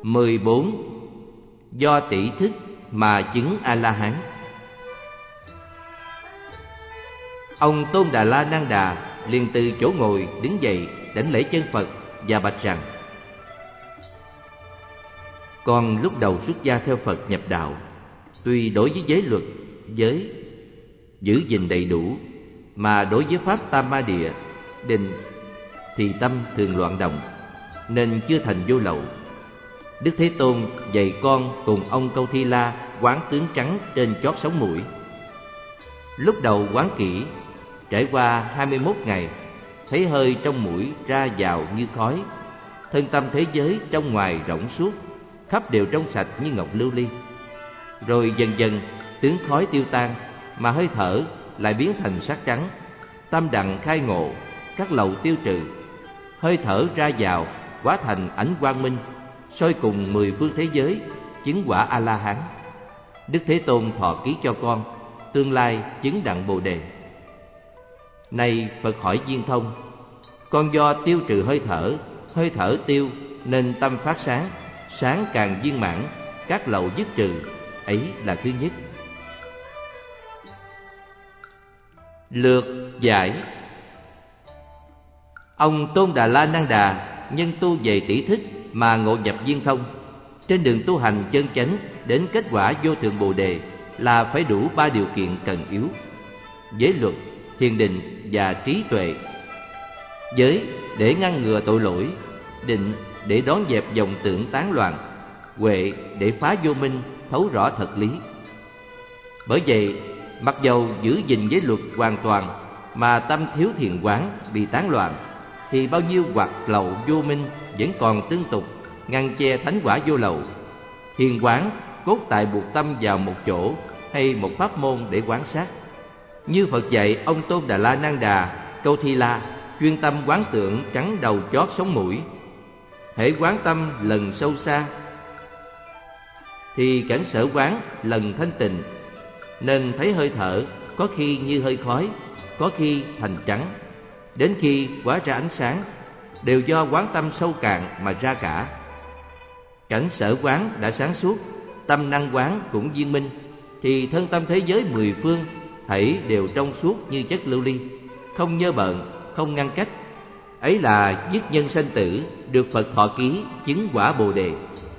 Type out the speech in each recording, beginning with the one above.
14. Do tỷ thức mà chứng A-la-hán. Ông Tôn Đà La Nan Đà liền từ chỗ ngồi đứng dậy, đảnh lễ chân Phật và bạch rằng: Con lúc đầu xuất gia theo Phật nhập đạo, tuy đối với giới luật, giới giữ gìn đầy đủ, mà đối với pháp Tam Ma Địa, định thì tâm thường loạn động, nên chưa thành vô lậu. Đức Thế Tôn dạy con cùng ông Câu Thi La quán tướng trắng trên chót sống mũi. Lúc đầu quán kỹ, trải qua 21 ngày, thấy hơi trong mũi ra vào như khói, thân tâm thế giới trong ngoài rộng suốt, khắp đều trong sạch như ngọc lưu ly. Rồi dần dần tướng khói tiêu tan, mà hơi thở lại biến thành sắc trắng, tâm đặng khai ngộ, các lậu tiêu trừ, hơi thở ra vào hóa thành ánh quang minh, soi cùng 10 phương thế giới, chứng quả A-la-hán. Đức Thế Tôn thọ ký cho con, tương lai chứng đặng Bồ Đề. Này Phật hỏi Viên Thông, con do tiêu trừ hơi thở tiêu nên tâm phát sáng, sáng càng viên mãn, các lậu dứt trừ, ấy là thứ nhất. Lược giải. Ông Tôn Đà La Nan Đà nhân tu về tỷ thức mà ngộ nhập Viên Thông. Trên đường tu hành chân chánh đến kết quả vô thượng Bồ Đề là phải đủ 3 điều kiện cần yếu: giới luật, thiền định và trí tuệ. Giới để ngăn ngừa tội lỗi, định để đón dẹp vọng tưởng tán loạn, huệ để phá vô minh, thấu rõ thật lý. Bởi vậy, mặc dầu giữ gìn giới luật hoàn toàn mà tâm thiếu thiền quán bị tán loạn, thì bao nhiêu hoặc lậu vô minh vẫn còn tương tục, ngăn che thánh quả vô lậu. Thiền quán cốt tại buộc tâm vào một chỗ hay một pháp môn để quán sát. Như Phật dạy ông Tôn Đà La Nan Đà, Câu Thi La chuyên tâm quán tưởng trắng đầu chót sống mũi. Hễ quán tâm lần sâu xa, thì cảnh sở quán lần thanh tịnh, nên thấy hơi thở có khi như hơi khói, có khi thành trắng, đến khi hóa ra ánh sáng, đều do quán tâm sâu cạn mà ra cả. Cảnh sở quán đã sáng suốt, tâm năng quán cũng viên minh, thì thân tâm thế giới 10 phương thảy đều trong suốt như chất lưu ly, không nhơ bợn, không ngăn cách. Ấy là dứt nhân sanh tử, được Phật thọ ký, chứng quả Bồ Đề.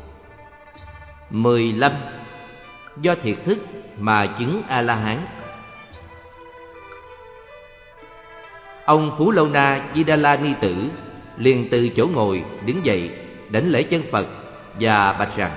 15. Do thiệt thức mà chứng A-la-hán. Ông Phú Lâu Na Di Đà La Ni Tử liền từ chỗ ngồi đứng dậy, đảnh lễ chân Phật và bạch rằng: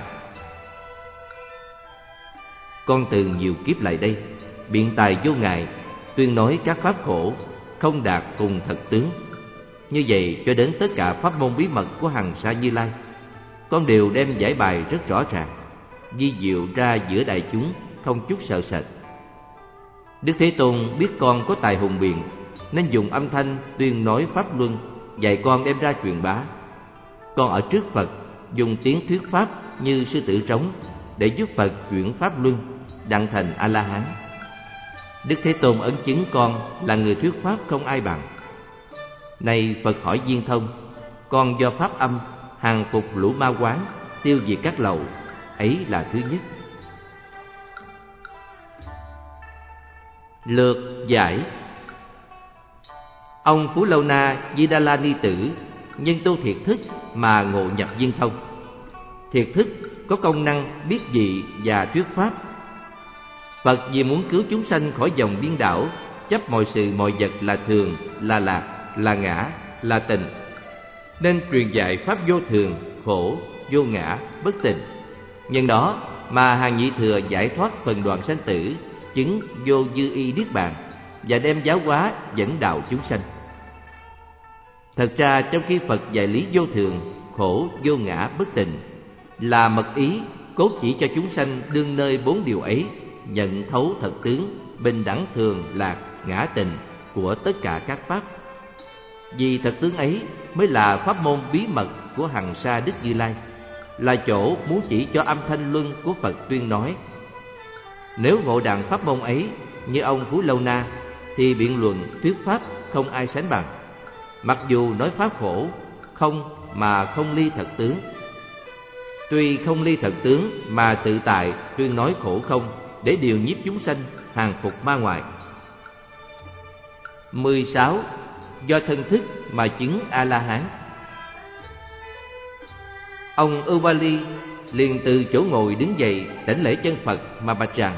Con từ nhiều kiếp lại đây, biện tài vô ngại, tuyên nói các pháp khổ, không đạt cùng thật tướng. Như vậy cho đến tất cả pháp môn bí mật của Hằng Sa Như Lai, con đều đem giải bài rất rõ ràng, vi diệu ra giữa đại chúng, không chút sợ sệt. Đức Thế Tôn biết con có tài hùng biện, nên dùng âm thanh tuyên nói pháp luân, dạy con đem ra truyền bá. Con ở trước Phật dùng tiếng thuyết pháp như sư tử trống, để giúp Phật chuyển pháp luân, đặng thành A-la-hán. Đức Thế Tôn ấn chứng con là người thuyết pháp không ai bằng. Này Phật hỏi Viên Thông, con do pháp âm hàng phục lũ ma quán, tiêu diệt các lậu, ấy là thứ nhất. Lược giải. Ông Phú Lâu Na Di Đà La Ni Tử nhân tu thiệt thức mà ngộ nhập Viên Thông. Thiệt thức có công năng biết dị và thuyết pháp. Phật vì muốn cứu chúng sanh khỏi dòng điên đảo, chấp mọi sự mọi vật là thường, là lạc, là ngã, là tình, nên truyền dạy pháp vô thường, khổ, vô ngã, bất tịnh. Nhân đó mà hàng nhị thừa giải thoát phần đoạn sanh tử, chứng vô dư y niết bàn, và đem giáo hóa dẫn đạo chúng sanh. Thật ra trong khi Phật dạy lý vô thường, khổ, vô ngã, bất tịnh, là mật ý cốt chỉ cho chúng sanh đương nơi 4 điều ấy, nhận thấu thật tướng, bình đẳng thường, lạc, ngã tịnh của tất cả các pháp. Vì thật tướng ấy mới là pháp môn bí mật của Hằng Sa Đức Như Lai, là chỗ muốn chỉ cho âm thanh luân của Phật tuyên nói. Nếu ngộ đặng pháp môn ấy như ông Phú Lâu Na, thì biện luận thuyết pháp không ai sánh bằng. Mặc dù nói pháp khổ, không mà không ly thật tướng. Tuy không ly thật tướng mà tự tại tuyên nói khổ không, để điều nhiếp chúng sanh, hàng phục ma ngoại. 16. Do thân thức mà chứng A-la-hán. Ông Ubali liền từ chỗ ngồi đứng dậy đảnh lễ chân Phật mà bạch rằng: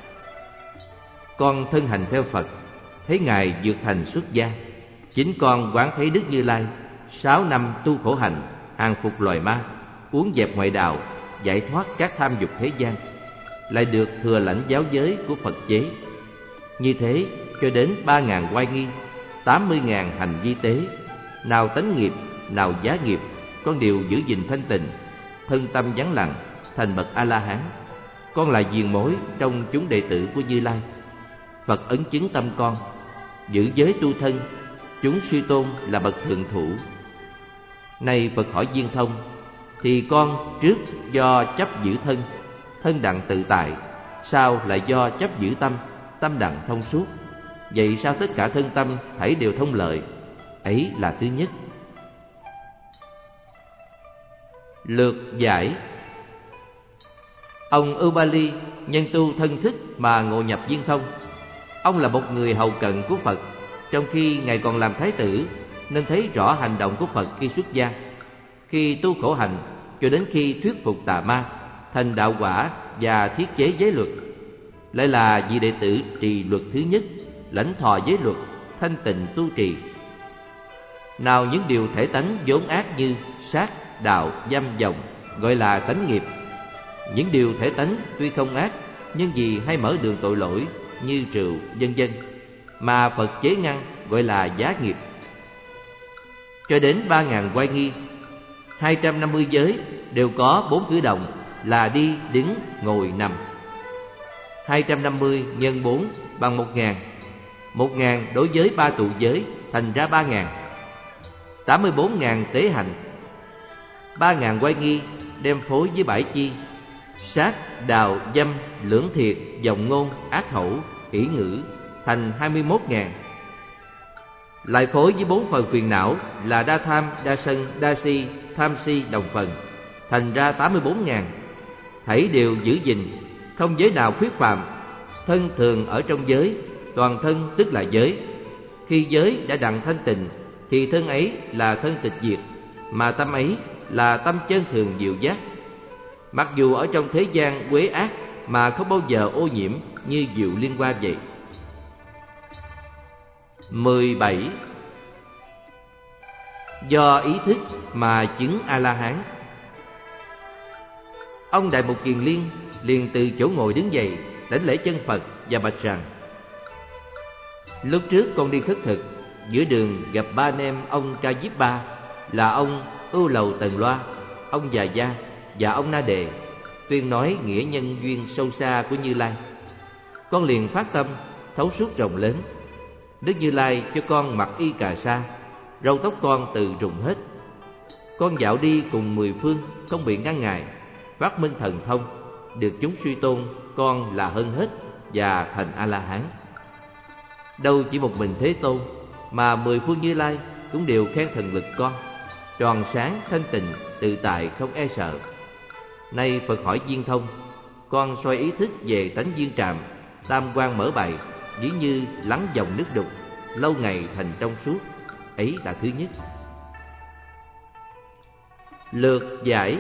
con thân hành theo Phật, thấy Ngài vượt thành xuất gia. Chính con quán thấy Đức Như Lai 6 năm tu khổ hạnh, hàng phục loài ma, uốn dẹp ngoại đạo, giải thoát các tham dục thế gian, lại được thừa lãnh giáo giới của Phật chế. Như thế cho đến 3.000 oai nghi, 80.000 hành vi tế, nào tánh nghiệp, nào giá nghiệp, con đều giữ gìn thanh tịnh, thân tâm vắng lặng, thành bậc A-la-hán. Con là diền mối trong chúng đệ tử của Như Lai. Phật ấn chứng tâm con, giữ giới tu thân, chúng suy tôn là bậc thượng thủ. Nay Phật hỏi Viên Thông: thì con trước do chấp giữ thân, thân đặng tự tại, sau lại do chấp giữ tâm, tâm đặng thông suốt. Vậy sao tất cả thân tâm thảy đều thông lợi? Ấy là thứ nhất. Lược giải. Ông Ubali nhân tu thân thức mà ngộ nhập Viên Thông. Ông là một người hầu cận của Phật, trong khi Ngài còn làm thái tử, nên thấy rõ hành động của Phật khi xuất gia, khi tu khổ hạnh, cho đến khi thuyết phục tà ma, thành đạo quả và thiết chế giới luật. Lại là vị đệ tử trì luật thứ nhất, lãnh thọ giới luật, thanh tịnh tu trì. Nào những điều thể tánh vốn ác như sát, đạo, dâm, vọng gọi là tánh nghiệp. Những điều thể tánh tuy không ác, nhưng vì hay mở đường tội lỗi như rượu, vân vân, mà Phật chế ngăn gọi là giá nghiệp. Cho đến 3.000 oai nghi, 250 giới đều có 4 cử động là đi, đứng, ngồi, nằm. 250 nhân 4 bằng 1.000. 1.000 đối với 3 tụ giới thành ra 3.000. 84.000 tế hạnh. 3.000 oai nghi đem phối với 7 chi: sát, đạo, dâm, lưỡng thiệt, vọng ngôn, ác khẩu, ỷ ngữ, thành 21.000. Lại phối với 4 phần phiền não là đa tham, đa sân, đa si, tham si đồng phần, thành ra 84.000. Thảy đều giữ gìn, không giới nào khuyết phạm. Thân thường ở trong giới, toàn thân tức là giới. Khi giới đã đặng thanh tịnh, thì thân ấy là thân tịch diệt, mà tâm ấy là tâm chân thường diệu giác. Mặc dù ở trong thế gian quế ác mà không bao giờ ô nhiễm như diệu liên hoa vậy. 17. Do ý thức mà chứng A-la-hán. Ông Đại Mục Kiền Liên liền từ chỗ ngồi đứng dậy đảnh lễ chân Phật và bạch rằng: lúc trước con đi khất thực, giữa đường gặp 3 anh em ông Ca Diếp Ba, là ông Ưu Lầu Tần Loa, ông Già Gia và ông Na Đề, tuyên nói nghĩa nhân duyên sâu xa của Như Lai. Con liền phát tâm thấu suốt rộng lớn. Đức Như Lai cho con mặc y cà sa, râu tóc con từ rụng hết. Con dạo đi cùng 10 phương, không bị ngăn ngại, phát minh thần thông, được chúng suy tôn con là hơn hết và thành A-la-hán. Đâu chỉ một mình Thế Tôn, mà 10 phương Như Lai cũng đều khen thần lực con, tròn sáng, thanh tịnh, tự tại, không e sợ. Nay Phật hỏi Viên Thông: con soi ý thức về tánh viên trạm, tam quan mở bày, ví như lắng dòng nước đục, lâu ngày thành trong suốt. Ấy là thứ nhất. Lược giải.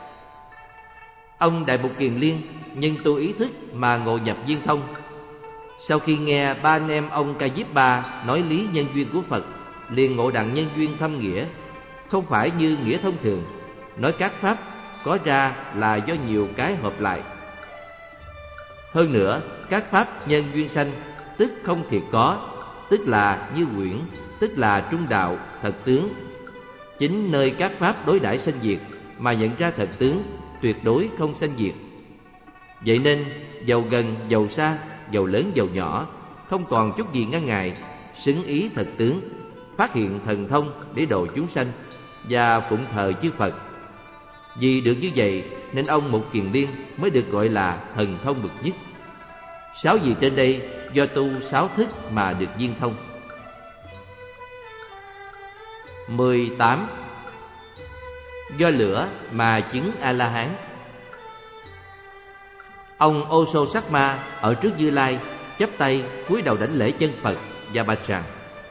Ông Đại Mục Kiền Liên nhân tu ý thức mà ngộ nhập Viên Thông. Sau khi nghe 3 anh em ông Ca Diếp Ba nói lý nhân duyên của Phật, liền ngộ đặng nhân duyên thâm nghĩa, không phải như nghĩa thông thường, nói các pháp có ra là do nhiều cái hợp lại. Hơn nữa, các pháp nhân duyên sanh, tức không thiệt có, tức là như quyển, tức là trung đạo, thật tướng. Chính nơi các pháp đối đãi sanh diệt mà nhận ra thật tướng, tuyệt đối không sanh diệt. Vậy nên dầu gần dầu xa, dầu lớn dầu nhỏ, không còn chút gì ngăn ngại, xứng ý thật tướng, phát hiện thần thông để độ chúng sanh và phụng thờ chư Phật. Vì được như vậy nên ông Mục Kiền Liên mới được gọi là thần thông bậc nhất. 6 vị trên đây do tu 6 thức mà được viên thông. 18. Do lửa mà chứng A-la-hán. Ông Ô-sô-sắc-ma ở trước Như Lai, chắp tay cúi đầu đảnh lễ chân Phật và bạch rằng: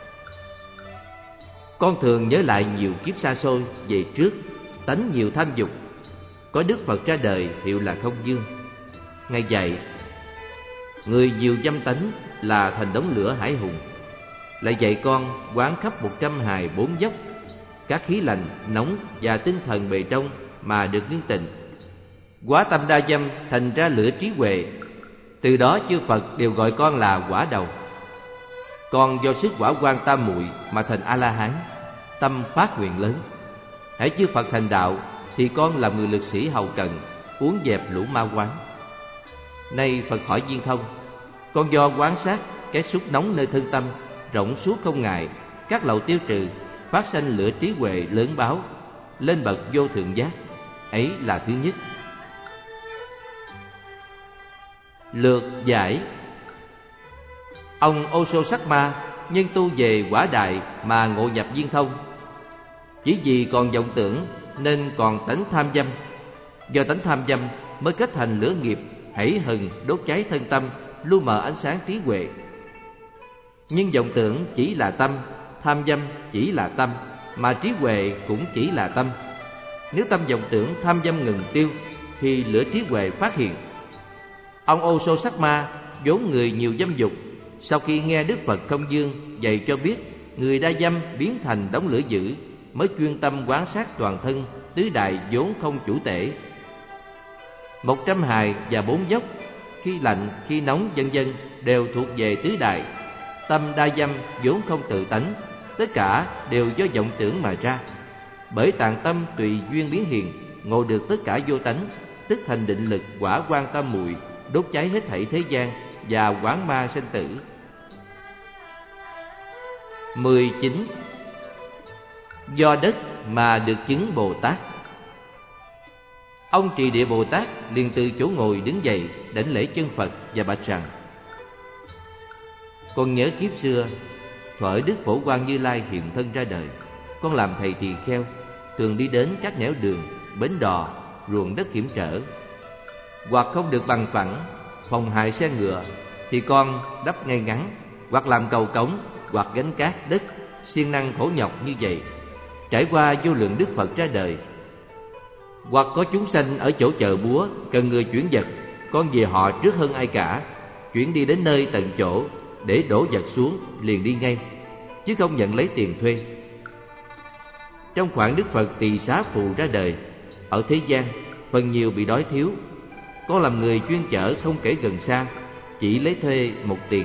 con thường nhớ lại nhiều kiếp xa xôi về trước, tánh nhiều tham dục. Có Đức Phật ra đời hiệu là Không Dương. Ngài dạy người nhiều dâm tánh là thành đống lửa hải hùng. Lại dạy con quán khắp 124 dốc, các khí lạnh, nóng và tinh thần bề trong mà được nương tình. Quá tâm đa dâm thành ra lửa trí huệ. Từ đó chư Phật đều gọi con là quả đầu. Con do sức quả quan tam muội mà thành A-la-hán, tâm phát nguyện lớn. Hễ chư Phật thành đạo thì con làm người lực sĩ hầu cận, uốn dẹp lũ ma quán. Nay Phật hỏi Viên Thông: con do quán sát cái xúc nóng nơi thân tâm, rộng suốt không ngại, các lậu tiêu trừ, phát sanh lửa trí huệ lớn báo, lên bậc vô thượng giác. Ấy là thứ nhất. Lược giải. Ông Ô-sô-sắc-ma nhân tu về quả đại mà ngộ nhập Viên Thông. Chỉ vì còn vọng tưởng nên còn tánh tham dâm. Do tánh tham dâm mới kết thành lửa nghiệp hảy hừng đốt cháy thân tâm, lu mờ ánh sáng trí huệ. Nhưng vọng tưởng chỉ là tâm, tham dâm chỉ là tâm, mà trí huệ cũng chỉ là tâm. Nếu tâm vọng tưởng tham dâm ngừng tiêu thì lửa trí huệ phát hiện. Ông Ô-sô-sắc-ma vốn người nhiều dâm dục, sau khi nghe Đức Phật Không Dương dạy cho biết người đa dâm biến thành đống lửa dữ, mới chuyên tâm quán sát toàn thân tứ đại vốn không chủ tể. 100 hài và 4 dốc, khi lạnh, khi nóng vân vân đều thuộc về tứ đại. Tâm đa dâm vốn không tự tánh, tất cả đều do vọng tưởng mà ra. Bởi tạng tâm tùy duyên biến hiện, ngộ được tất cả vô tánh, tức thành định lực quả quan tam muội, đốt cháy hết thảy thế gian và quán ma sanh tử. 19. Do đất mà được chứng Bồ Tát. Ông Trì Địa Bồ Tát liền từ chỗ ngồi đứng dậy, đảnh lễ chân Phật và bạch rằng: con nhớ kiếp xưa, thuở Đức Phổ Quang Như Lai hiện thân ra đời, con làm thầy tỳ kheo, thường đi đến các nẻo đường, bến đò, ruộng đất hiểm trở. Hoặc không được bằng phẳng, phòng hại xe ngựa, thì con đắp ngay ngắn, hoặc làm cầu cống, hoặc gánh cát đất, siêng năng khổ nhọc như vậy, trải qua vô lượng Đức Phật ra đời. Hoặc có chúng sanh ở chỗ chợ búa cần người chuyển vật, con về họ trước hơn ai cả, chuyển đi đến nơi tận chỗ để đổ vật xuống liền đi ngay, chứ không nhận lấy tiền thuê. Trong khoảng Đức Phật Tỳ Xá Phù ra đời, ở thế gian phần nhiều bị đói thiếu, con làm người chuyên chở không kể gần xa, chỉ lấy thuê 1 tiền.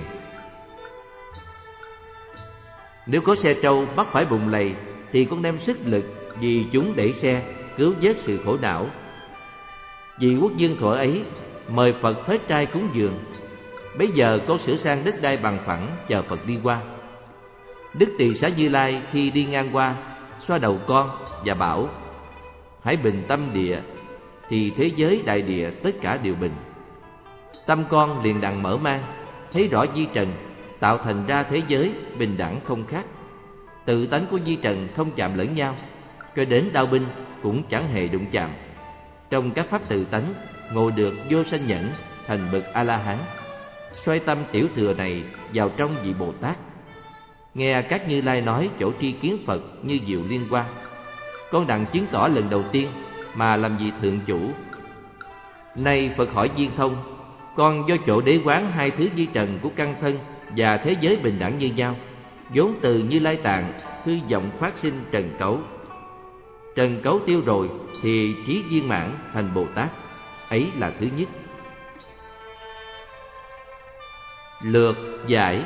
Nếu có xe trâu bắt phải bùn lầy thì con đem sức lực vì chúng đẩy xe, cứu vớt sự khổ não. Vì quốc dương thuở ấy mời Phật phết trai cúng dường, bấy giờ con sửa sang đất đai bằng phẳng chờ Phật đi qua. Đức Tỳ Xá Như Lai khi đi ngang qua, xoa đầu con và bảo: hãy bình tâm địa, thì thế giới đại địa tất cả đều bình. Tâm con liền đặng mở mang, thấy rõ vi trần, tạo thành ra thế giới bình đẳng không khác. Tự tánh của vi trần không chạm lẫn nhau, cho đến đao binh cũng chẳng hề đụng chạm. Trong các pháp tự tánh ngộ được vô sanh nhẫn, thành bậc A-la-hán. Xoay tâm tiểu thừa này vào trong vị Bồ Tát. Nghe các Như Lai nói chỗ tri kiến Phật như diệu liên hoa, con đặng chứng tỏ lần đầu tiên mà làm vị thượng chủ. Nay Phật hỏi Viên Thông: con do chỗ đế quán hai thứ vi trần của căn thân và thế giới bình đẳng như nhau, vốn từ Như Lai Tạng hư vọng phát sinh trần cấu. Trần cấu tiêu rồi thì trí viên mãn thành Bồ Tát. Ấy là thứ nhất. Lược giải.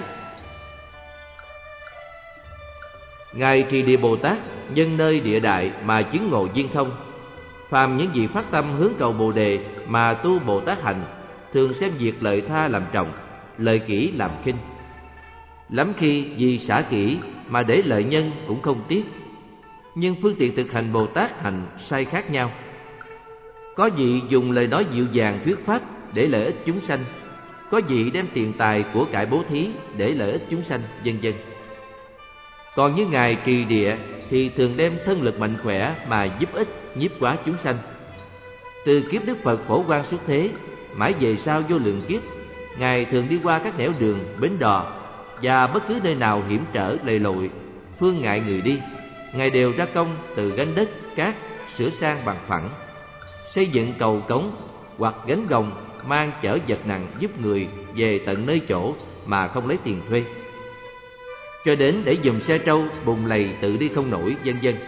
Ngài Trì Địa Bồ Tát nhân nơi địa đại mà chứng ngộ viên thông. Phàm những vị phát tâm hướng cầu Bồ Đề mà tu Bồ Tát hạnh, thường xem việc lợi tha làm trọng, lợi kỹ làm khinh. Lắm khi vì xả kỹ mà để lợi nhân cũng không tiếc. Nhưng phương tiện thực hành Bồ Tát hạnh sai khác nhau. Có vị dùng lời nói dịu dàng thuyết pháp để lợi ích chúng sanh, có vị đem tiền tài của cải bố thí để lợi ích chúng sanh, vân vân. Còn như Ngài Trì Địa thì thường đem thân lực mạnh khỏe mà giúp ích nhiếp hóa chúng sanh. Từ kiếp Đức Phật Phổ Quang xuất thế mãi về sau vô lượng kiếp, Ngài thường đi qua các nẻo đường, bến đò và bất cứ nơi nào hiểm trở lầy lội, phương ngại người đi, Ngài đều ra công từ gánh đất, cát sửa sang bằng phẳng, xây dựng cầu cống hoặc gánh gồng mang chở vật nặng giúp người về tận nơi chỗ mà không lấy tiền thuê, cho đến để giùm xe trâu bùn lầy tự đi không nổi, vân vân.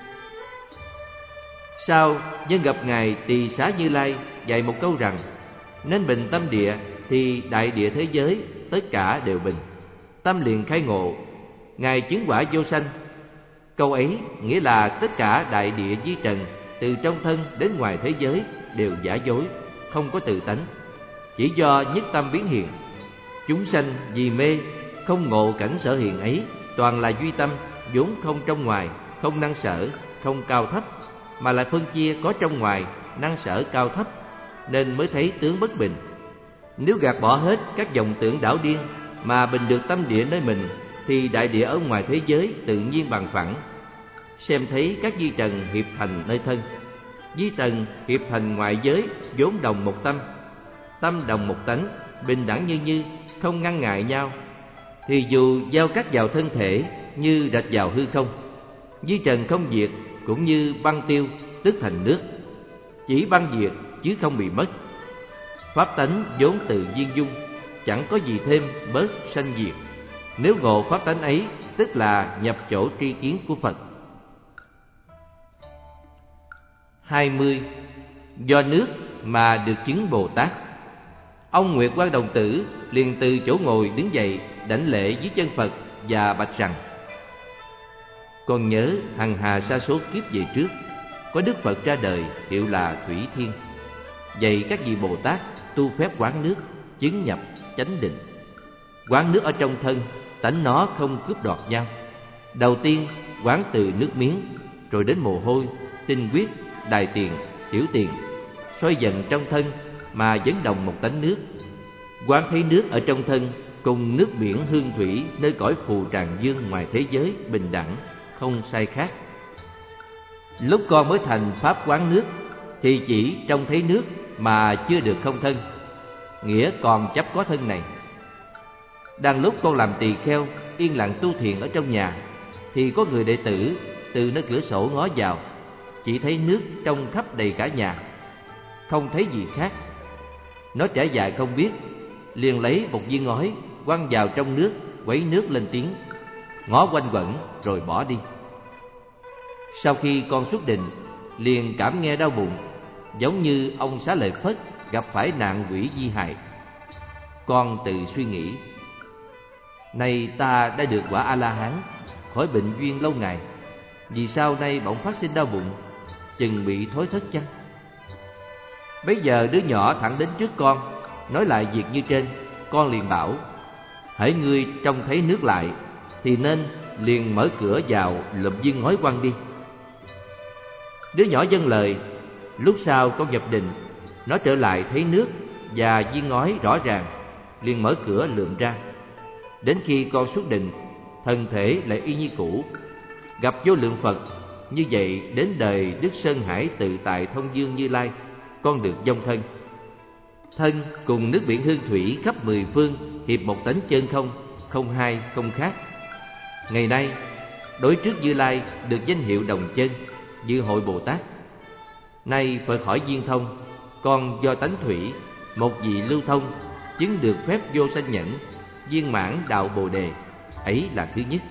Sau, nhân gặp Ngài Tỳ Xá Như Lai dạy một câu rằng: nên bình tâm địa thì đại địa thế giới tất cả đều bình. Tâm liền khai ngộ, Ngài chứng quả vô sanh. Câu ấy nghĩa là tất cả đại địa vi trần, từ trong thân đến ngoài thế giới đều giả dối, không có tự tánh, chỉ do nhất tâm biến hiện. Chúng sanh vì mê không ngộ cảnh sở hiện ấy, toàn là duy tâm, vốn không trong ngoài, không năng sở, không cao thấp, mà lại phân chia có trong ngoài, năng sở cao thấp, nên mới thấy tướng bất bình. Nếu gạt bỏ hết các vọng tưởng đảo điên mà bình được tâm địa nơi mình, thì đại địa ở ngoài thế giới tự nhiên bằng phẳng. Xem thấy các vi trần hiệp thành nơi thân, vi trần hiệp thành ngoại giới vốn đồng một tâm, tâm đồng một tánh, bình đẳng như như, không ngăn ngại nhau, thì dù giao cắt vào thân thể như rạch vào hư không. Vi trần không diệt, cũng như băng tiêu tức thành nước, chỉ băng diệt chứ không bị mất. Pháp tánh vốn tự nhiên dung, chẳng có gì thêm bớt sanh diệt. Nếu ngộ pháp tánh ấy, tức là nhập chỗ tri kiến của Phật. 20. Do nước mà được chứng Bồ Tát. Ông Nguyệt Quang Đồng Tử liền từ chỗ ngồi đứng dậy, đảnh lễ dưới chân Phật và bạch rằng: con nhớ hằng hà sa số kiếp về trước, có Đức Phật ra đời hiệu là Thủy Thiên, dạy các vị Bồ Tát tu phép quán nước, chứng nhập chánh định. Quán nước ở trong thân, tánh nó không cướp đoạt nhau. Đầu tiên quán từ nước miếng, rồi đến mồ hôi, tinh huyết, đài tiền, tiểu tiền, soi dần trong thân mà vẫn đồng một tánh nước. Quán thấy nước ở trong thân cùng nước biển hương thủy nơi cõi phù tràng dương ngoài thế giới bình đẳng, không sai khác. Lúc con mới thành pháp quán nước thì chỉ trông thấy nước mà chưa được không thân, nghĩa còn chấp có thân này. Đang lúc con làm tỳ kheo yên lặng tu thiền ở trong nhà, thì có người đệ tử từ nơi cửa sổ ngó vào, chỉ thấy nước trong khắp đầy cả nhà, không thấy gì khác. Nó trở dài không biết, liền lấy một viên ngói quăng vào trong nước, quấy nước lên tiếng, ngó quanh quẩn rồi bỏ đi. Sau khi con xuất định, liền cảm nghe đau bụng, giống như ông Xá Lợi Phất gặp phải nạn quỷ di hại. Con tự suy nghĩ: nay ta đã được quả A-la-hán, khỏi bệnh duyên lâu ngày, vì sao nay bỗng phát sinh đau bụng, chừng bị thối thất chăng? Bấy giờ đứa nhỏ thẳng đến trước con, nói lại việc như trên. Con liền bảo: hễ ngươi trông thấy nước lại, thì nên liền mở cửa vào lụm viên ngói quăng đi. Đứa nhỏ vâng lời. Lúc sau con nhập định, nó trở lại thấy nước và viên ngói rõ ràng, liền mở cửa lượm ra. Đến khi con xuất định, thân thể lại y như cũ. Gặp vô lượng Phật, như vậy đến đời Đức Sơn Hải Tự Tại Thông Dương Như Lai, con được vong thân. Thân cùng nước biển hương thủy khắp mười phương hiệp một tánh chân không, không hai không khác. Ngày nay đối trước Như Lai được danh hiệu đồng chân, Như Hội Bồ Tát. Nay Phật hỏi Viên Thông, con do tánh thủy, một vị lưu thông, chứng được phép vô sanh nhẫn, viên mãn đạo Bồ Đề, ấy là thứ nhất.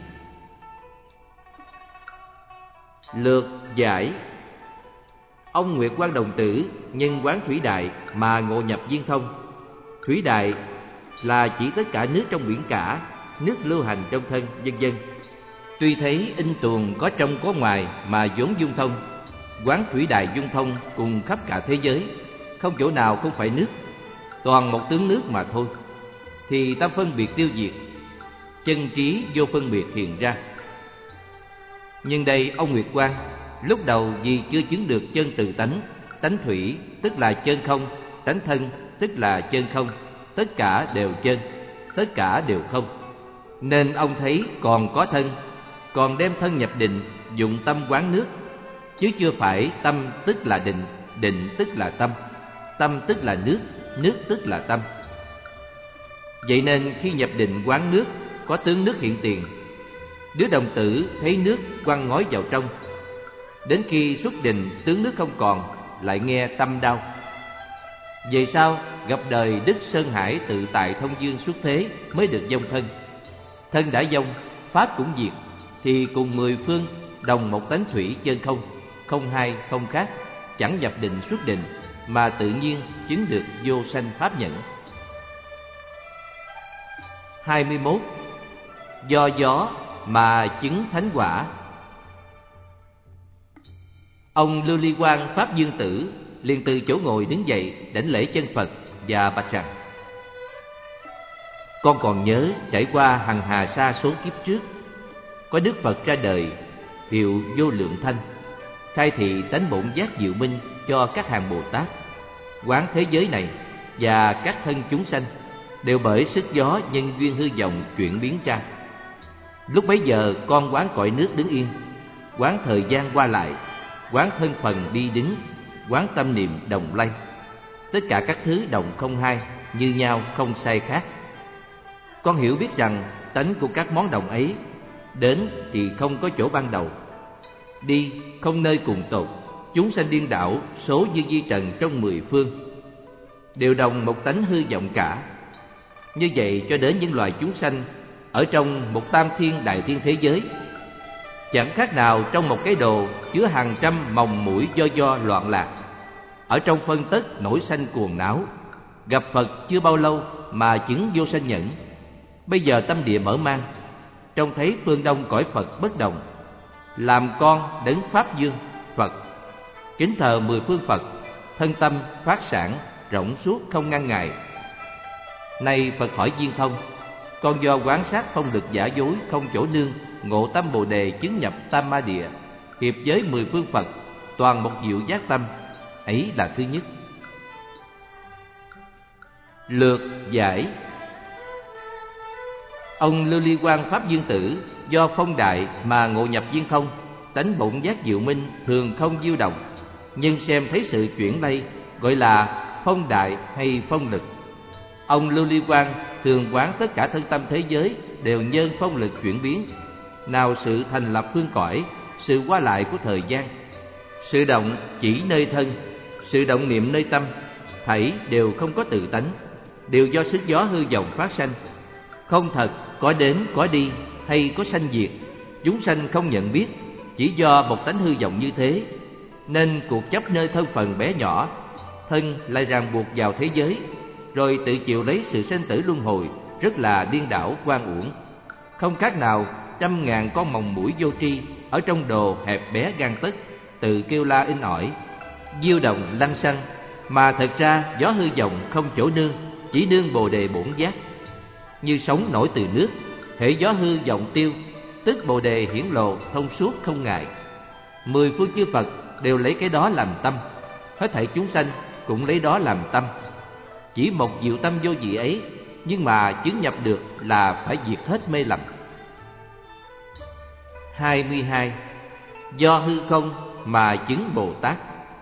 Lược giải. Ông Nguyệt Quang Đồng Tử nhân quán thủy đại mà ngộ nhập Viên Thông. Thủy đại là chỉ tất cả nước trong biển cả, nước lưu hành trong thân, vân vân. Tuy thấy in tuồng có trong có ngoài mà vốn dung thông. Quán thủy đại dung thông cùng khắp cả thế giới, không chỗ nào không phải nước, toàn một tướng nước mà thôi, thì tâm phân biệt tiêu diệt, chân trí vô phân biệt hiện ra. Nhưng đây ông Nguyệt Quang lúc đầu vì chưa chứng được chân từ tánh, tánh thủy tức là chân không, tánh thân tức là chân không, tất cả đều chân, tất cả đều không, nên ông thấy còn có thân, còn đem thân nhập định, dụng tâm quán nước, chứ chưa phải tâm tức là định, định tức là tâm, tâm tức là nước, nước tức là tâm. Vậy nên khi nhập định quán nước, có tướng nước hiện tiền. Đứa đồng tử thấy nước quăng ngói vào trong. Đến khi xuất định tướng nước không còn, lại nghe tâm đau. Về sau gặp đời Đức Sơn Hải tự tại thông dương xuất thế mới được vong thân. Thân đã vong, pháp cũng diệt, thì cùng 10 phương đồng một tánh thủy chân không, không hai không khác, chẳng nhập định xuất định, mà tự nhiên chứng được vô sanh pháp nhẫn. 21. Do gió mà chứng thánh quả. Ông Lưu Ly Quang Pháp Dương Tử liền từ chỗ ngồi đứng dậy, đảnh lễ chân Phật và bạch rằng: con còn nhớ trải qua hằng hà sa số kiếp trước, có Đức Phật ra đời, hiệu Vô Lượng Thanh, khai thị tánh bổn giác diệu minh cho các hàng Bồ Tát, quán thế giới này và các thân chúng sanh đều bởi sức gió nhân duyên hư vọng chuyển biến ra. Lúc bấy giờ con quán cõi nước đứng yên, quán thời gian qua lại, quán thân phần đi đứng, quán tâm niệm đồng lay, tất cả các thứ đồng không hai, như nhau không sai khác. Con hiểu biết rằng tánh của các món đồng ấy, đến thì không có chỗ ban đầu, đi không nơi cùng tột. Chúng sanh điên đảo, số như vi trần trong 10 phương, đều đồng một tánh hư vọng cả. Như vậy cho đến những loài chúng sanh ở trong một tam thiên đại thiên thế giới, chẳng khác nào trong một cái đồ chứa hàng trăm mồng mũi do loạn lạc, ở trong phân tất nổi sanh cuồng não. Gặp Phật chưa bao lâu mà chứng vô sanh nhẫn. Bây giờ tâm địa mở mang, trông thấy phương đông cõi Phật bất đồng, làm con đấng Pháp Dương Phật, kính thờ 10 phương Phật, thân tâm phát sản rộng suốt không ngăn ngại. Nay Phật hỏi Viên Thông: con do quán sát phong lực giả dối không chỗ nương, ngộ tâm Bồ đề chứng nhập Tam Ma Địa, hiệp với 10 phương Phật, toàn một diệu giác tâm, ấy là thứ nhất. Lược giải. Ông Lưu Ly Quang Pháp Dương Tử do phong đại mà ngộ nhập Viên Thông, tánh bổn giác diệu minh thường không diêu động, nhưng xem thấy sự chuyển lay, gọi là phong đại hay phong lực. Ông Lưu Ly Quang thường quán tất cả thân tâm thế giới đều nhân phong lực chuyển biến, nào sự thành lập phương cõi, sự qua lại của thời gian, sự động chỉ nơi thân, sự động niệm nơi tâm, thảy đều không có tự tánh, đều do sức gió hư vọng phát sanh, không thật, có đến có đi hay có sanh diệt, chúng sanh không nhận biết, chỉ do một tánh hư vọng như thế, nên cuộc chấp nơi thân phần bé nhỏ, thân lại ràng buộc vào thế giới, rồi tự chịu lấy sự sanh tử luân hồi, rất là điên đảo oan uổng, không khác nào trăm ngàn con mồng mũi vô tri ở trong đồ hẹp bé gan tấc, tự kêu la in ỏi, diêu động lăng xăng, mà thật ra gió hư vọng không chỗ nương, chỉ nương Bồ đề bổn giác. Như sóng nổi từ nước, hễ gió hư vọng tiêu, tức Bồ đề hiển lộ thông suốt không ngại. 10 phương chư Phật đều lấy cái đó làm tâm, hết thảy chúng sanh cũng lấy đó làm tâm. Chỉ một diệu tâm vô dị ấy, nhưng mà chứng nhập được là phải diệt hết mê lầm. 22. Do hư không mà chứng Bồ Tát.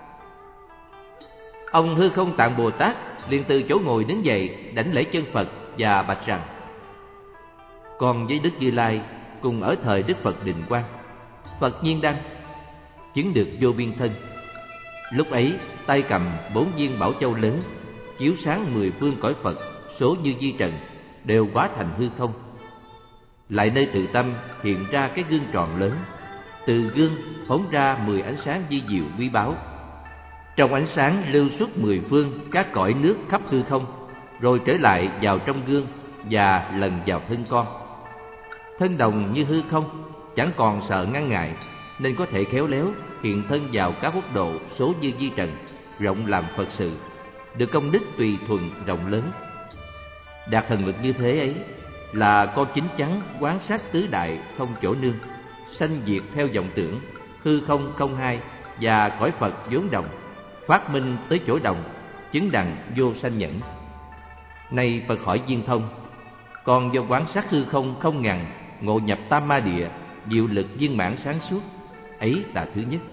Ông Hư Không Tạng Bồ Tát liền từ chỗ ngồi đứng dậy, đảnh lễ chân Phật và bạch rằng: con với Đức Như Lai cùng ở thời Đức Phật Định Quang, Phật Nhiên Đăng, chứng được vô biên thân. Lúc ấy tay cầm 4 viên bảo châu lớn, chiếu sáng 10 phương cõi Phật, số như vi trần, đều hóa thành hư không. Lại nơi tự tâm hiện ra cái gương tròn lớn, từ gương phóng ra 10 ánh sáng vi diệu quý báu. Trong ánh sáng lưu xuất 10 phương các cõi nước khắp hư không, rồi trở lại vào trong gương và lần vào thân con. Thân đồng như hư không, chẳng còn sợ ngăn ngại, nên có thể khéo léo hiện thân vào các quốc độ số như vi trần, rộng làm Phật sự, được công đức tùy thuận rộng lớn. Đạt thần lực như thế ấy là con chính chắn quán sát tứ đại không chỗ nương, sanh diệt theo vọng tưởng, hư không không hai và cõi Phật vốn đồng, phát minh tới chỗ đồng, chứng đặng vô sanh nhẫn. Nay Phật hỏi Viên Thông: con do quán sát hư không không ngần, ngộ nhập Tam Ma Địa diệu lực viên mãn sáng suốt. Ấy là thứ nhất.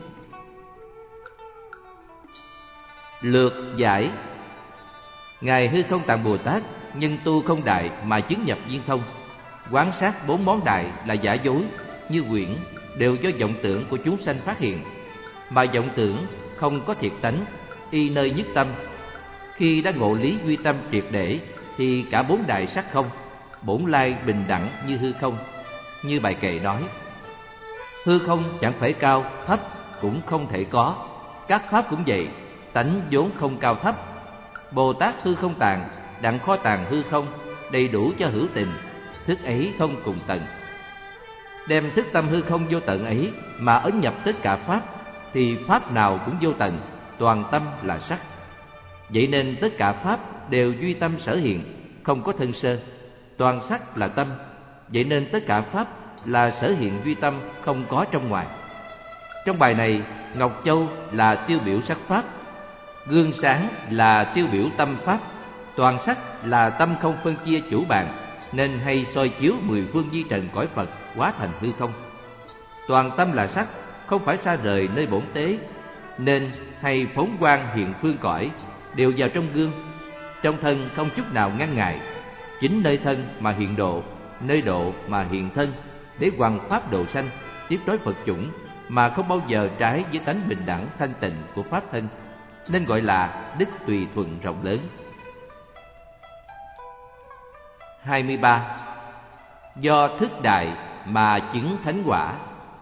Lược giải. Ngài Hư Không Tạng Bồ Tát nhân tu không đại mà chứng nhập viên thông, quán sát 4 món đại là giả dối như quyển đều do vọng tưởng của chúng sanh phát hiện, mà vọng tưởng không có thiệt tánh, y nơi nhất tâm. Khi đã ngộ lý duy tâm triệt để thì cả 4 đại sắc không, bổn lai bình đẳng như hư không. Như bài kệ nói: hư không chẳng phải cao thấp cũng không thể có, các pháp cũng vậy, tánh vốn không cao thấp. Bồ Tát Hư Không Tạng đặng kho tàng hư không, đầy đủ cho hữu tình, thức ấy không cùng tận. Đem thức tâm hư không vô tận ấy mà ấn nhập tất cả pháp, thì pháp nào cũng vô tận, toàn tâm là sắc. Vậy nên tất cả pháp đều duy tâm sở hiện, không có thân sơ. Toàn sắc là tâm, vậy nên tất cả pháp là sở hiện duy tâm, không có trong ngoài. Trong bài này, Ngọc Châu là tiêu biểu sắc pháp, gương sáng là tiêu biểu tâm pháp, toàn sắc là tâm không phân chia chủ bàn, nên hay soi chiếu 10 phương vi trần cõi Phật hóa thành hư không. Toàn tâm là sắc, không phải xa rời nơi bổn tế, nên hay phóng quang hiện phương cõi, đều vào trong gương. Trong thân không chút nào ngăn ngại, chính nơi thân mà hiện độ, nơi độ mà hiện thân, để hoằng pháp độ sanh, tiếp đối Phật chủng, mà không bao giờ trái với tánh bình đẳng thanh tịnh của pháp thân, nên gọi là đức tùy thuận rộng lớn. 23. Do thức đại mà chứng thánh quả.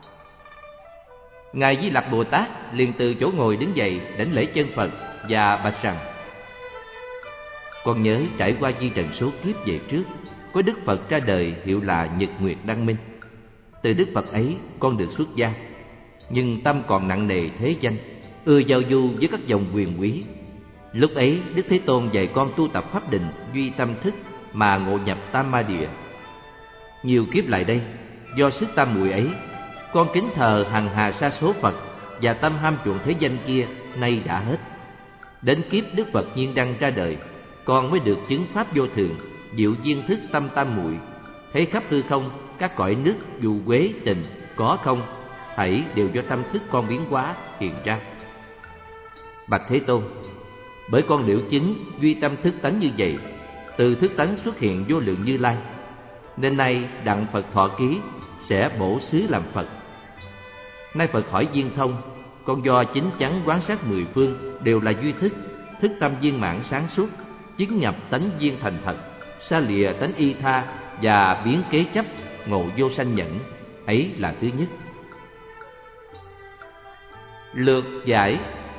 Ngài Di Lặc Bồ Tát liền từ chỗ ngồi đứng dậy, đảnh lễ chân Phật và bạch rằng: con nhớ trải qua di trần số kiếp về trước, có Đức Phật ra đời hiệu là Nhật Nguyệt Đăng Minh. Từ Đức Phật ấy con được xuất gia, nhưng tâm còn nặng nề thế danh, ưa giao du với các dòng quyền quý. Lúc ấy Đức Thế Tôn dạy con tu tập pháp định duy tâm thức mà ngộ nhập Tam Ma Địa. Nhiều kiếp lại đây, do sức tam muội ấy, con kính thờ hằng hà sa số Phật, và tâm ham chuộng thế danh kia nay đã hết. Đến kiếp Đức Phật Nhiên Đăng ra đời, con mới được chứng pháp vô thường, diệu duyên thức tâm tam muội, thấy khắp hư không các cõi nước dù quế tình có không, thảy đều do tâm thức con biến hóa hiện ra. Bạch Thế Tôn, bởi con liễu chính duy tâm thức tánh như vậy, từ thức tánh xuất hiện vô lượng Như Lai, nên nay đặng Phật thọ ký sẽ bổ xứ làm Phật. Nay Phật hỏi viên thông, con do chính chắn quán sát 10 phương đều là duy thức, thức tâm viên mãn sáng suốt, chứng nhập tánh viên thành thật, xa lìa tánh y tha và biến kế chấp, ngộ vô sanh nhẫn. Ấy là thứ nhất. Lược giải.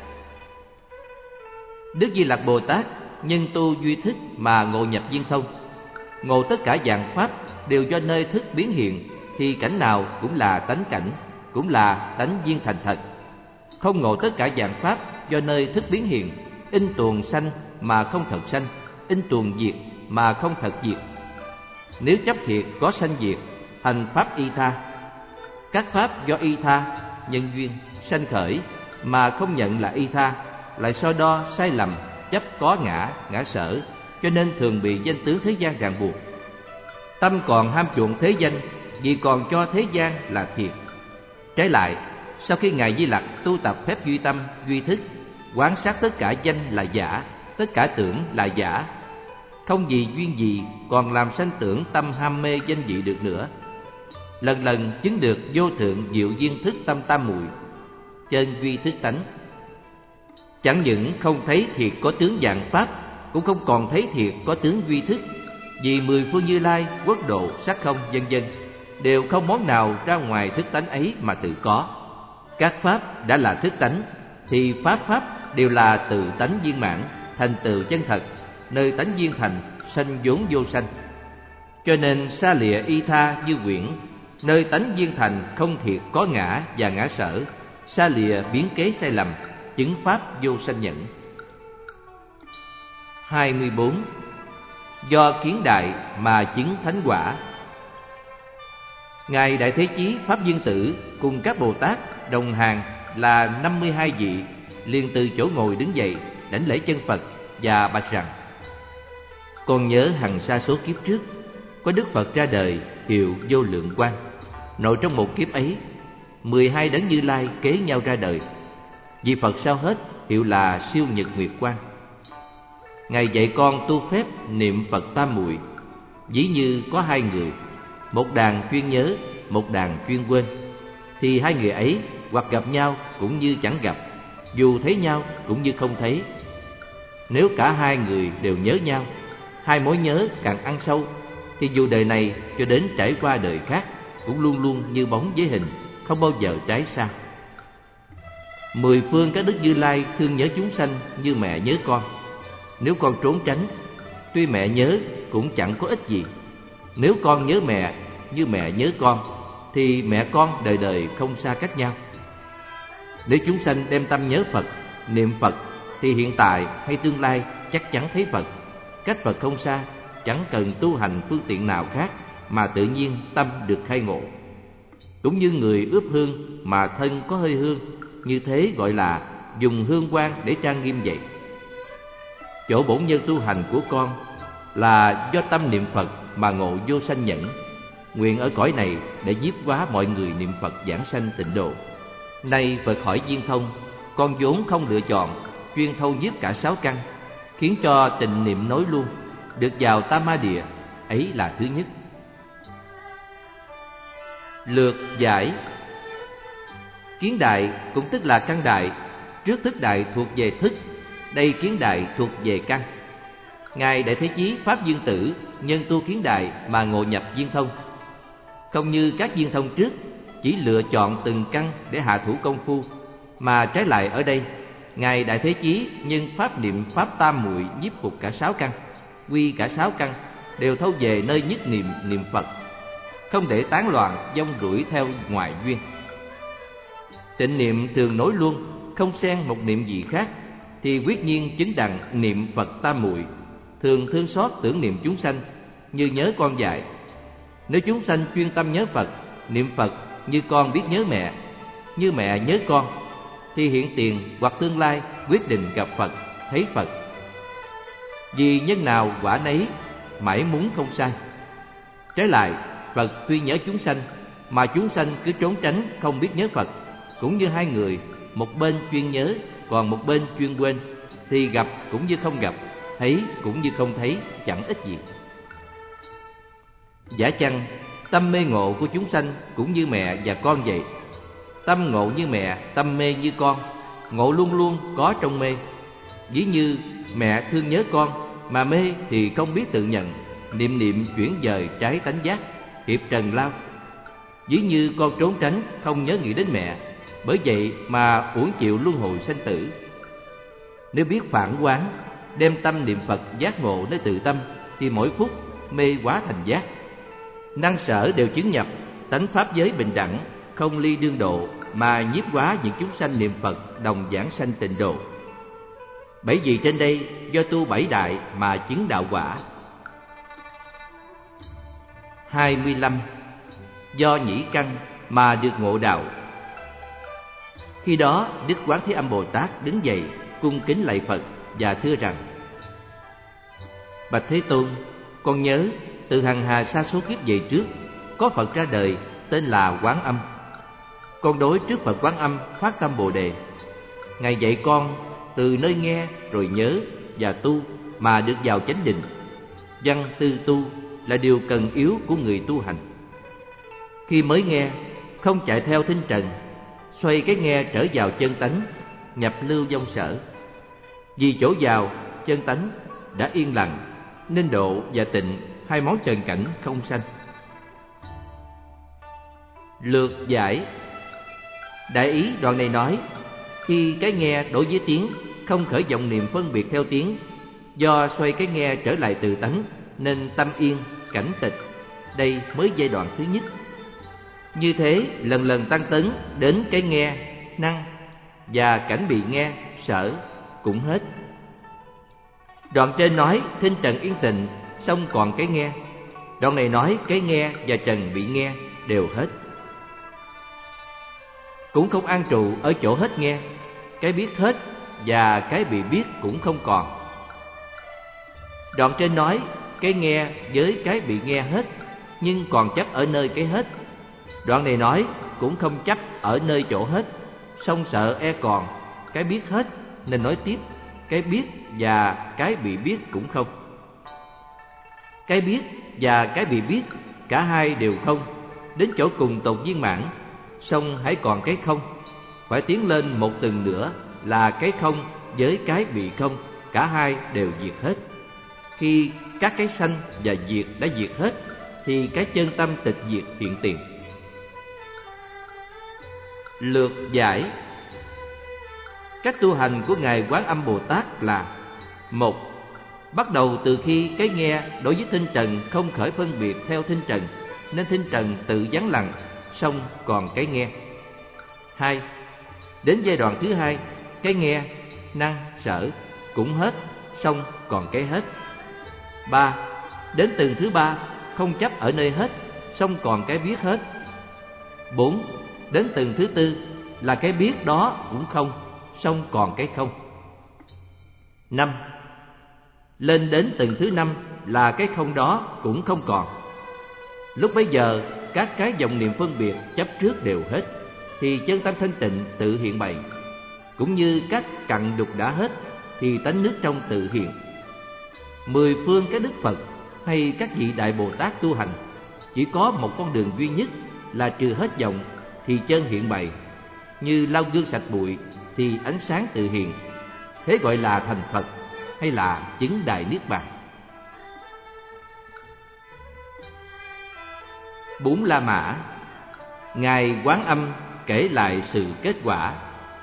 Đức Di Lặc Bồ Tát nhân tu duy thức mà ngộ nhập viên thông, ngộ tất cả dạng pháp đều do nơi thức biến hiện, thì cảnh nào cũng là tánh cảnh, cũng là tánh viên thành thật. Không ngộ tất cả dạng pháp do nơi thức biến hiện, in tuồng sanh mà không thật sanh, in tuồng diệt mà không thật diệt. Nếu chấp thiệt có sanh diệt, thành pháp y tha. Các pháp do y tha, nhân duyên, sanh khởi mà không nhận là y tha, lại so đo sai lầm, chấp có ngã, ngã sở, cho nên thường bị danh tướng thế gian ràng buộc. Tâm còn ham chuộng thế danh, vì còn cho thế gian là thiệt. Trái lại, sau khi Ngài Di Lặc tu tập phép duy tâm, duy thức, quán sát tất cả danh là giả, tất cả tưởng là giả, không vì duyên gì còn làm sanh tưởng tâm ham mê danh vị được nữa. Lần lần chứng được vô thượng diệu duyên thức tâm tam muội, chân duy thức tánh. Chẳng những không thấy thiệt có tướng dạng pháp, cũng không còn thấy thiệt có tướng duy thức, vì 10 phương Như Lai, quốc độ, sắc không, vân vân đều không món nào ra ngoài thức tánh ấy mà tự có. Các pháp đã là thức tánh, thì pháp đều là tự tánh viên mãn, thành tựu chân thật, nơi tánh viên thành, sanh vốn vô sanh. Cho nên xa lìa y tha như quyển, nơi tánh viên thành không thiệt có ngã và ngã sở, xa lìa biến kế sai lầm, chứng pháp vô sanh nhẫn. 24. Do kiến đại mà chứng thánh quả. Ngài Đại Thế Chí Pháp Viên Tử cùng các Bồ Tát đồng hàng là 52 vị, liền từ chỗ ngồi đứng dậy, đảnh lễ chân Phật và bạch rằng: con nhớ hằng sa số kiếp trước, có Đức Phật ra đời hiệu Vô Lượng Quang. Nội trong một kiếp ấy, 12 đấng Như Lai kế nhau ra đời. Vị Phật sau hết hiệu là Siêu Nhật Nguyệt Quang. Ngài dạy con tu phép niệm Phật tam muội, ví như có hai người, một đàn chuyên nhớ, một đàn chuyên quên, thì hai người ấy hoặc gặp nhau cũng như chẳng gặp, dù thấy nhau cũng như không thấy. Nếu cả hai người đều nhớ nhau, hai mối nhớ càng ăn sâu, thì dù đời này cho đến trải qua đời khác cũng luôn luôn như bóng với hình, không bao giờ trái xa. 10 phương các đức Như Lai thương nhớ chúng sanh như mẹ nhớ con. Nếu con trốn tránh, tuy mẹ nhớ cũng chẳng có ích gì. Nếu con nhớ mẹ như mẹ nhớ con, thì mẹ con đời đời không xa cách nhau. Nếu chúng sanh đem tâm nhớ Phật, niệm Phật, thì hiện tại hay tương lai chắc chắn thấy Phật. Cách Phật không xa, chẳng cần tu hành phương tiện nào khác, mà tự nhiên tâm được khai ngộ. Cũng như người ướp hương mà thân có hơi hương, như thế gọi là dùng hương quang để trang nghiêm vậy. Chỗ bổn nhân tu hành của con là do tâm niệm Phật mà ngộ vô sanh nhẫn. Nguyện ở cõi này để nhiếp hóa mọi người niệm Phật giảng sanh tịnh độ. Nay Phật hỏi Viên Thông, con vốn không lựa chọn, chuyên thâu nhiếp cả 6 căn, khiến cho tịnh niệm nối luôn, được vào Tam Ma Địa, ấy là thứ nhất. Lược giải. Kiến đại cũng tức là căn đại. Trước thức đại thuộc về thức, đây kiến đại thuộc về căn. Ngài Đại Thế Chí Pháp Dương Tử nhân tu kiến đại mà ngộ nhập Viên Thông. Không như các viên thông trước chỉ lựa chọn từng căn để hạ thủ công phu, mà trái lại ở đây Ngài Đại Thế Chí nhân pháp niệm pháp tam muội nhiếp phục cả 6 căn, quy cả 6 căn đều thâu về nơi nhất niệm Phật, không để tán loạn vong rủi theo ngoại duyên. Tịnh niệm thường nối luôn, không xen một niệm gì khác, thì quyết nhiên chứng đặng niệm Phật tam muội, thường thương xót tưởng niệm chúng sanh như nhớ con dại. Nếu chúng sanh chuyên tâm nhớ Phật, niệm Phật như con biết nhớ mẹ, như mẹ nhớ con, thì hiện tiền hoặc tương lai quyết định gặp Phật, thấy Phật. Vì nhân nào quả nấy, mãi muốn không sai. Trái lại, Phật tuy nhớ chúng sanh, mà chúng sanh cứ trốn tránh không biết nhớ Phật, cũng như hai người, một bên chuyên nhớ, còn một bên chuyên quên, thì gặp cũng như không gặp, thấy cũng như không thấy, chẳng ích gì. Giả chăng tâm mê ngộ của chúng sanh cũng như mẹ và con vậy. Tâm ngộ như mẹ, tâm mê như con, ngộ luôn luôn có trong mê. Ví như mẹ thương nhớ con, mà mê thì không biết tự nhận, niệm niệm chuyển dời trái tánh giác, hiệp trần lao. Ví như con trốn tránh không nhớ nghĩ đến mẹ, bởi vậy mà uổng chịu luân hồi sanh tử. Nếu biết phản quán, đem tâm niệm Phật giác ngộ nơi tự tâm, thì mỗi phút mê hóa thành giác. Năng sở đều chứng nhập, tánh pháp giới bình đẳng, không ly đương độ, mà nhiếp hóa những chúng sanh niệm Phật đồng giảng sanh tịnh độ. Bởi vì trên đây do tu 7 đại mà chứng đạo quả. 25. Do nhĩ căn mà được ngộ đạo. Khi đó Đức Quán Thế Âm Bồ Tát đứng dậy cung kính lạy Phật và thưa rằng: Bạch Thế Tôn, con nhớ từ hằng hà sa số kiếp về trước, có Phật ra đời tên là Quán Âm. Con đối trước Phật Quán Âm phát tâm Bồ Đề. Ngài dạy con từ nơi nghe rồi nhớ và tu mà được vào chánh định. Văn tư tu là điều cần yếu của người tu hành. Khi mới nghe, không chạy theo thính trần, xoay cái nghe trở vào chân tánh, nhập lưu vong sở. Vì chỗ vào chân tánh đã yên lặng, nên độ và tịnh hai món trần cảnh không sanh. Lược giải. Đại ý đoạn này nói, khi cái nghe đối với tiếng không khởi vọng niệm phân biệt theo tiếng, do xoay cái nghe trở lại từ tánh, nên tâm yên, cảnh tịch. Đây mới giai đoạn thứ nhất. Như thế lần lần tăng tấn đến cái nghe, năng, và cảnh bị nghe, sở cũng hết. Đoạn trên nói thinh trần yên tịnh, xong còn cái nghe. Đoạn này nói cái nghe và trần bị nghe đều hết. Cũng không an trụ ở chỗ hết nghe, cái biết hết và cái bị biết cũng không còn. Đoạn trên nói cái nghe với cái bị nghe hết, nhưng còn chấp ở nơi cái hết. Đoạn này nói cũng không chấp ở nơi chỗ hết, song sợ e còn cái biết hết, nên nói tiếp cái biết và cái bị biết cũng không. Cái biết và cái bị biết cả hai đều không, đến chỗ cùng tột viên mãn, song hãy còn cái không. Phải tiến lên một tầng nữa là cái không với cái bị không, cả hai đều diệt hết. Khi các cái sanh và diệt đã diệt hết, thì cái chân tâm tịch diệt hiện tiền. Lược giải. Cách tu hành của Ngài Quán Âm Bồ Tát là: 1. Bắt đầu từ khi cái nghe đối với thinh trần không khởi phân biệt theo thinh trần, nên thinh trần tự vắng lặng, song còn cái nghe. 2. Đến giai đoạn thứ hai, cái nghe, năng, sở cũng hết, song còn cái hết. 3. Đến tầng thứ ba, không chấp ở nơi hết, song còn cái biết hết. 4. Đến tầng thứ tư là cái biết đó cũng không, song còn cái không. 5. Lên đến tầng thứ 5 là cái không đó cũng không còn. Lúc bấy giờ các cái vọng niệm phân biệt chấp trước đều hết, thì chân tâm thanh tịnh tự hiện bày. Cũng như các cặn đục đã hết, thì tánh nước trong tự hiện. 10 phương các đức Phật hay các vị Đại Bồ Tát tu hành chỉ có một con đường duy nhất là trừ hết vọng thì chân hiện bày. Như lau gương sạch bụi thì ánh sáng tự hiện. Thế gọi là thành Phật hay là chứng Đại Niết Bàn. 4 La Mã. Ngài Quán Âm kể lại sự kết quả.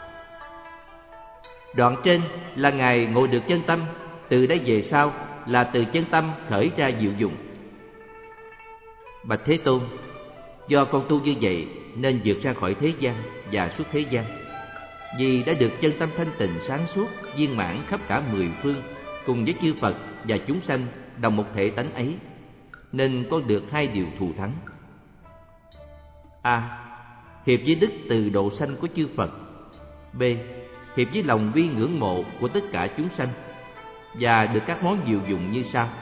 Đoạn trên là Ngài ngộ được chân tâm, từ đây về sau là từ chân tâm khởi ra diệu dụng. Bạch Thế Tôn, do con tu như vậy nên vượt ra khỏi thế gian và xuất thế gian. Vì đã được chân tâm thanh tịnh sáng suốt viên mãn khắp cả 10 phương, cùng với chư Phật và chúng sanh đồng một thể tánh ấy, nên con được 2 điều thù thắng. A. Hiệp với đức từ độ sanh của chư Phật. B. Hiệp với lòng vi ngưỡng mộ của tất cả chúng sanh, và được các món diệu dụng như sau.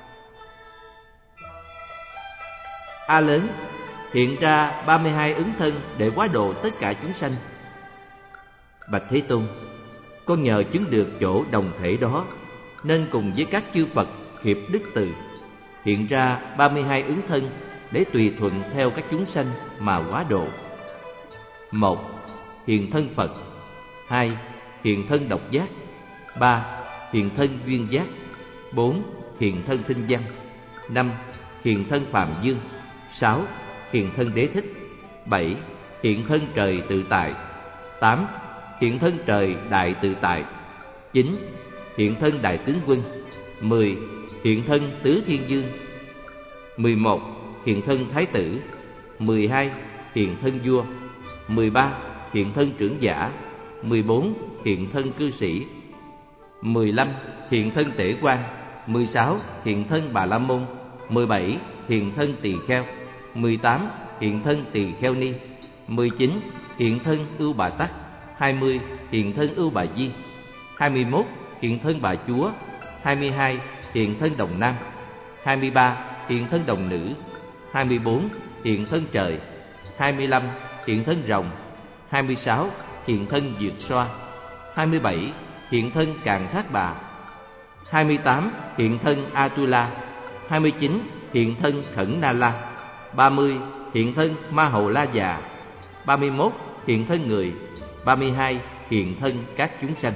A lớn, hiện ra 32 ứng thân để hóa độ tất cả chúng sanh. Bạch Thế Tôn, con nhờ chứng được chỗ đồng thể đó, nên cùng với các chư Phật hiệp đức từ, hiện ra 32 ứng thân để tùy thuận theo các chúng sanh mà hóa độ. 1. Hiện thân Phật. 2. Hiện thân độc giác. 3. Hiện thân duyên giác. 4. Hiện thân tinh văn. 5. Hiện thân Phạm Dương. 6. Hiện thân Đế Thích. 7. Hiện thân trời tự tại. 8. Hiện thân trời đại tự tại. 9. Hiện thân đại tướng quân. 10. Hiện thân tứ thiên dương. 11. Hiện thân thái tử. 12. Hiện thân vua. 13. Hiện thân trưởng giả. 14. Hiện thân cư sĩ. 15. Hiện thân tể quan. 16. Hiện thân Bà La Môn. 17. Hiện thân tỳ kheo. 18. Hiện thân tỳ kheo ni. 19. Hiện thân Ưu Bà Tắc. 20. Hiện thân Ưu Bà Di. 21. Hiện thân Bà Chúa. 22. Hiện thân Đồng Nam. 23. Hiện thân Đồng Nữ. 24. Hiện thân trời. 25. Hiện thân rồng. 26. Hiện thân Duyệt Xoa. 27. Hiện thân Càn Thác Bà. 28. Hiện thân Atula. 29. Hiện thân Khẩn Na La. 30. Hiện thân Ma Hầu La Già. 31. Hiện thân người. 32. Hiện thân các chúng sanh.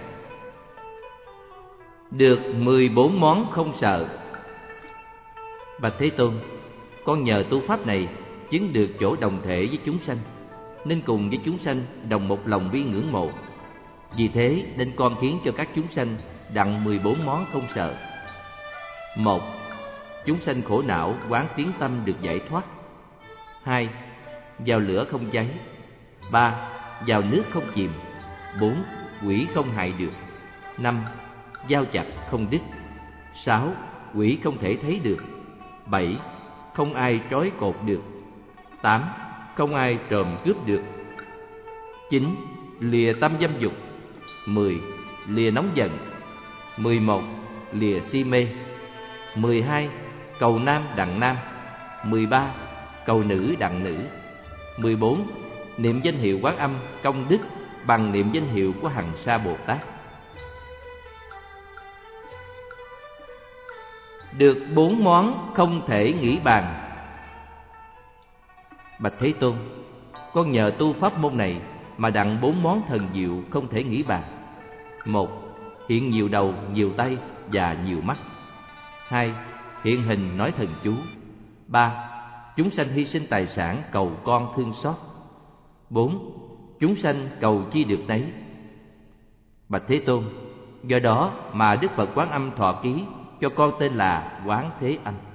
Được 14 món không sợ. Bạch Thế Tôn, con nhờ tu pháp này chứng được chỗ đồng thể với chúng sanh, nên cùng với chúng sanh đồng một lòng vi ngưỡng mộ. Vì thế nên con khiến cho các chúng sanh đặng 14 món không sợ. 1. Chúng sanh khổ não quán tiếng tâm được giải thoát. 2. Vào lửa không cháy. 3. Vào nước không chìm. 4. Quỷ không hại được. 5. Dao chặt không đứt. 6. Quỷ không thể thấy được. 7. Không ai trói cột được. 8. Không ai trộm cướp được. 9. Lìa tâm dâm dục. 10. Lìa nóng giận. 11. Lìa si mê. 12. Cầu nam đặng nam. 13. Cầu nữ đặng nữ. 14. Niệm danh hiệu Quán Âm công đức bằng niệm danh hiệu của Hằng Sa Bồ Tát. Được 4 món không thể nghĩ bàn. Bạch Thế Tôn, con nhờ tu pháp môn này mà đặng 4 món thần diệu không thể nghĩ bàn. 1. Hiện nhiều đầu, nhiều tay và nhiều mắt. 2. Hiện hình nói thần chú. 3. Chúng sanh hy sinh tài sản cầu con thương xót. 4. Chúng sanh cầu chi được nấy. Bạch Thế Tôn, do đó mà Đức Phật Quán Âm thọ ký cho con tên là Quán Thế Âm.